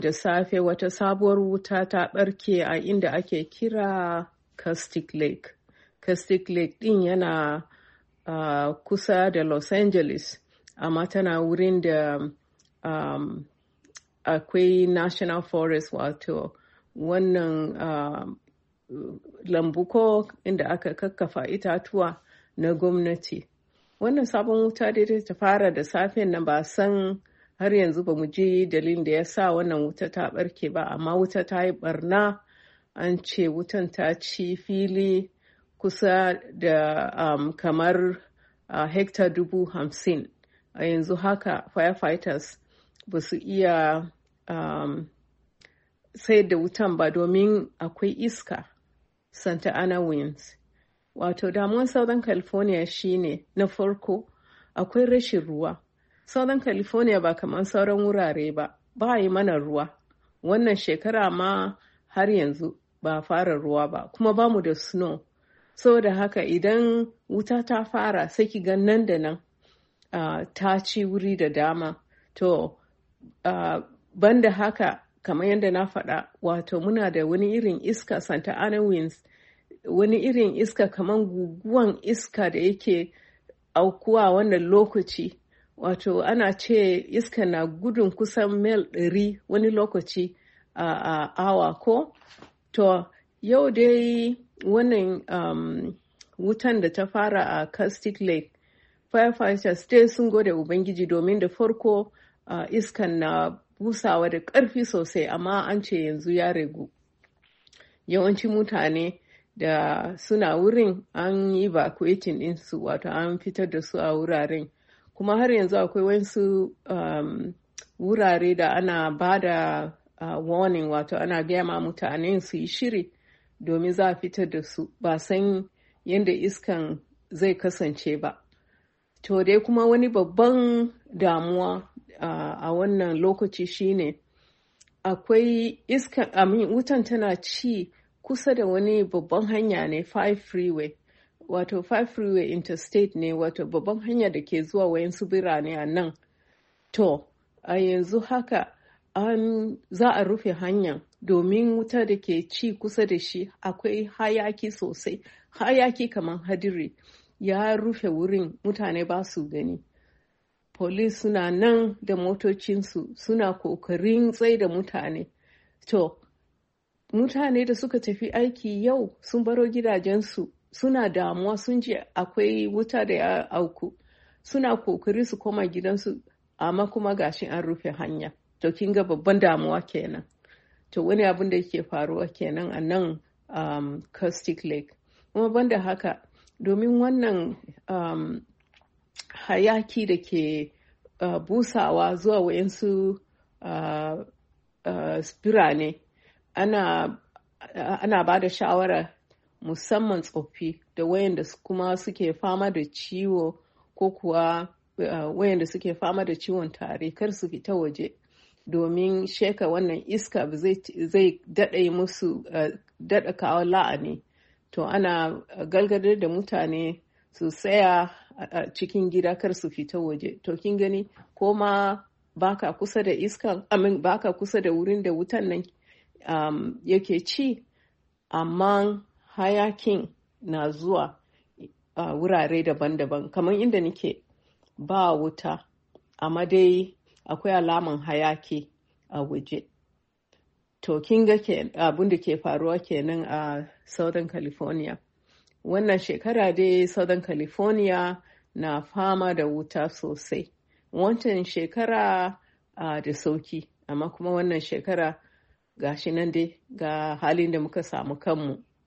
da safe wata sabuwar wuta ta ɓarke a inda ake kira Castic Lake. Castic Lake ɗin yana kusa da Los Angeles, amma tana wurin da akwai National Forest, wato wannan lambu ko inda aka kakkafa itatuwa na gwamnati. Wannan sabon wuta dai ta fara da safen nan, ba san har yanzu ba mu ji dalilin da ya sa wannan wuta ta barke ba, amma wuta ta yi barna. An ce wutan ta ci fili kusa da kamar hekta 50,000. A yanzu haka firefighters ba su iya sayar da wutan ba domin akwai iska, Santa Ana winds. Wato damuwan Southern California shine na farko akwai rashin ruwa. Southern California ba kamar sauran wurare ba yi mana ruwa. Wannan shekara ma har yanzu ba fara ruwa ba, kuma ba mu da snow. Saboda haka idan wuta ta fara sai ki ga nan da nan ta ci wuri da dama. To banda haka, kamar yadda na faɗa, wato muna da wani irin iska, Santa Ana winds, wani irin iska kamar guguwan iska da yake aukuwa wannan lokaci. Wato ana ce iska na gudun kusan mil 100 wani lokaci a awa ko? To yau dai wannan wutan da ta fara a Castic Lake, firefighters dai sun gode Ubangiji domin da farko iskan na busawa da ƙarfi sosai, amma an ce yanzu ya ragu. Yawancin mutane da suna wurin an yi evacuating ɗinsu, wato an fitar da su a wuraren. Kuma har yanzu akwai wasu wurare da ana ba da warning, wato ana gaya ma mutane su yi shiri domin za a fitar da su, ba san yadda iskan zai kasance ba. To dai kuma wani babban damuwa a wannan lokaci shine akwai wutan tana ci kusa da wani babban hanya ne, 5 freeway. Wato 5 freeway interstate ne, wato babban hanya da ke zuwa wayansu birane a nan. To a yanzu haka za a rufe hanyar domin wuta da ke ci kusa da shi akwai hayaki sosai, hayaki kamar hadiri ya rufe wurin, mutane ba su gani. Police suna nan da motocinsu suna kokarin tsaye da mutane. To mutane da suka tafi aiki yau sun baro gidajensu, suna damuwa, sun ji akwai wuta da ya auku, suna kokari su koma gidansu, amma kuma gashi an rufe hanya. To kin ga babban damuwa kenan. To wani abin da yake faruwa kenan a nan Castic Lake. Kuma banda haka, domin wannan hayaki da ke busawa zuwa wayansu birane, ana ba da shawara musamman tsoffi da wayanda kuma suke fama da ciwo, ko kuwa wayanda suke fama da ciwon tari, kar su fita waje domin sheka wannan iska zai daɗe musu, daɗa kawo la'ani. To ana galgadar da mutane su tsaya a cikin gida, kar su fita waje. To kin gani, ko ma baka kusa da iskan, baka kusa da wurin da wutan nan yake ci, amma hayakin na zuwa a wurare daban-daban. Kamar inda nake ba wuta, amma dai akwai alaman hayaki a waje. To kin ga abin da ke faruwa kenan a Southern California. Wannan shekara dai Southern California na fama da wuta sosai. Wancan shekara da sauki, amma kuma wannan shekara gashi nan dai ga halin da muka samu kanmu.